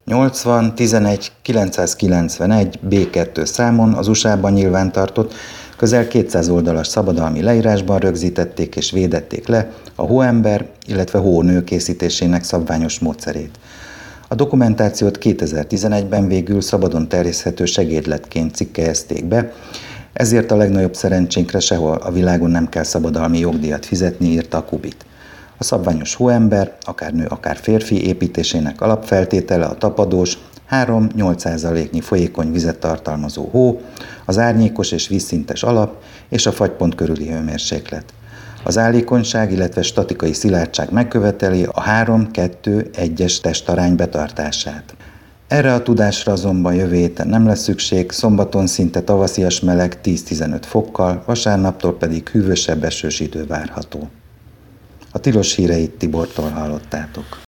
80 11 991 B2 számon az USA-ban nyilvántartott, közel 200 oldalas szabadalmi leírásban rögzítették és védették le a hóember, illetve hónő készítésének szabványos módszerét. A dokumentációt 2011-ben végül szabadon terjeszthető segédletként cikkelyezték be, ezért a legnagyobb szerencsénkre sehol a világon nem kell szabadalmi jogdíjat fizetni, írta a Kubit. A szabványos hóember, akár nő, akár férfi építésének alapfeltétele a tapadós, 3-8%-nyi folyékony vizet tartalmazó hó, az árnyékos és vízszintes alap és a fagypont körüli hőmérséklet. Az állékonyság, illetve statikai szilárdság megköveteli a 3-2-1-es testarány betartását. Erre a tudásra azonban jövő héten nem lesz szükség, szombaton szinte tavaszias meleg 10-15 fokkal, vasárnaptól pedig hűvösebb esős idő várható. A tilos híreit Tibortól hallottátok.